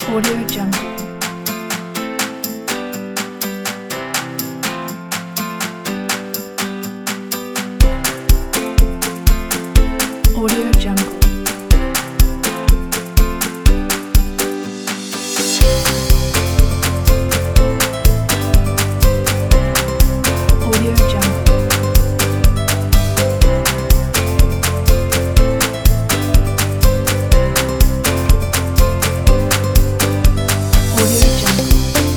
Audio Jungle. Audio Jungle. Audio Jungle. Audio Jungle.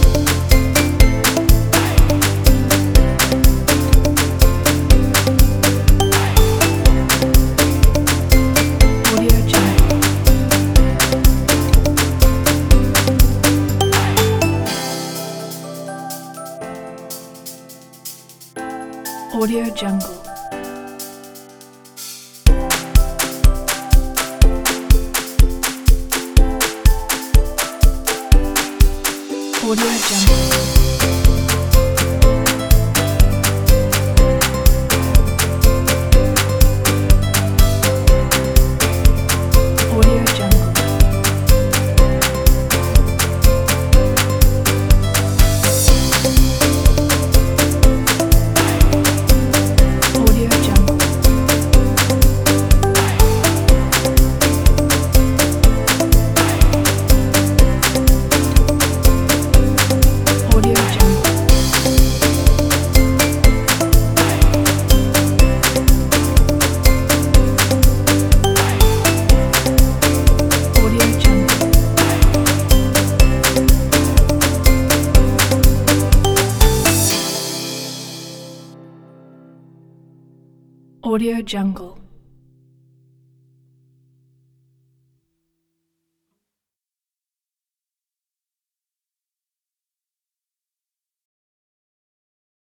Audio Jungle. Audio Jungle. Audio Jungle. Audio Jungle. Audio Jungle. Audio Jungle. Audio Jungle. Audio Jungle.